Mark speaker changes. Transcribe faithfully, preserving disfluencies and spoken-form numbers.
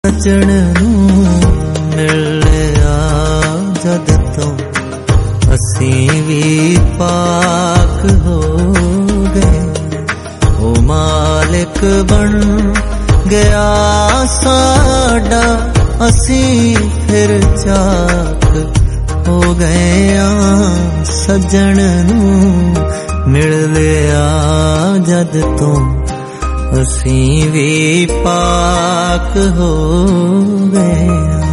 Speaker 1: ਸੱਜਣ ਨੂੰ ਮਿਲਿਆ ਜਦ ਤੋਂ ਅਸੀਂ ਵੀ ਪਾਕ ਹੋ ਗਏ। ਉਹ ਮਾਲਿਕ ਬਣ ਗਿਆ ਸਾਡਾ, ਅਸੀਂ ਫਿਰ ਚਾਕ ਹੋ ਗਏ ਆਂ। ਸੱਜਣ ਨੂੰ ਮਿਲ ਲਿਆ ਜਦ ਤੋਂ ਅਸੀਂ ਵੀ ਪਾਕ ਹੋ ਗਏ।